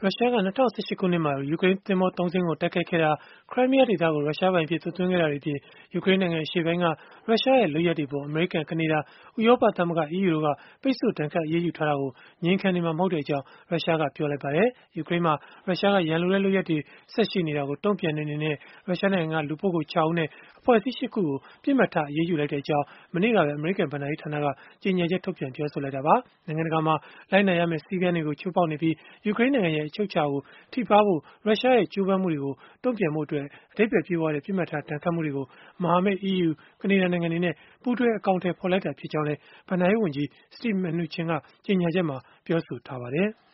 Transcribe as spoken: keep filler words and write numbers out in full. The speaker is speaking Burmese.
ရုရှားက ၂၀၁၈ ခုနှစ်မှာ ယူကရိန်းသင်္ဘော သုံး စင်းကို တိုက်ခိုက်ခဲ့တာ၊ ခရိုင်းမီးယားဒေသကို ရုရှားပိုင်အဖြစ် သွတ်သွင်းခဲ့တာတွေအပြင် ယူကရိန်းနိုင်ငံ အရှေ့ပိုင်းက ရုရှားရဲ့ လုပ်ရပ်တွေအပေါ် အမေရိကန်၊ ကနေဒါ၊ ဥရောပသမဂ္ဂ (အီးယူ) တို့က ပိတ်ဆို့ဒဏ်ခတ် အရေးယူထားတာကို ငြင်းခံနေမှာ မဟုတ်ကြောင်း ရုရှားကပြောလိုက်ပါတယ်။ ယူကရိန်းမှာ ရုရှားက ရန်လိုတဲ့ လုပ်ရပ်တွေ ဆက်ရှိနေတာကို တုံ့ပြန်တဲ့အနေနဲ့ ရုရှားနိုင်ငံက လူပုဂ္ဂိုလ် ခြောက် ဦးနဲ့ အဖွဲ့အစည်း ရှစ် ခုကို ပစ်မှတ်ထား အရေးယူလိုက်ကြောင်း မနေ့တုန်းကပဲ အမေရိကန် ဘဏ္ဍာရေးဌာနက ကြေညာချက်ထုတ်ပြန် ပြောဆိုလိုက်တာပါ။ နိုင်ငံတကာမှာ လိုက်နာရမယ့် စည်းကမ်းတွေကို ချိုးဖောက်နေပြီး၊ ယူကရိန်းနိုင်ငံရဲ့ အချုပ်အခြာကို ထိပါးဖို့ ရုရှားရဲ့ ကြိုးပမ်းမှုတွေကို တုံ့ပြန်ဖို့အတွက် အဓိပ္ပါယ်ပြည့်ဝတဲ့ ပစ်မှတ်ထား ဒဏ်ခတ်မှုတွေကို မဟာမိတ် အီးယူ၊ ကနေဒါနိုင်ငံတွေနဲ့ ပူးတွဲအကောင်အထည်ဖော်လိုက်တာ ဖြစ်ကြောင်းလည်း ဘဏ္ဍာရေးဝန်ကြီး Steve Mnuchin ကကြေညာချက်မှာ ပြောဆိုထားပါတယ်။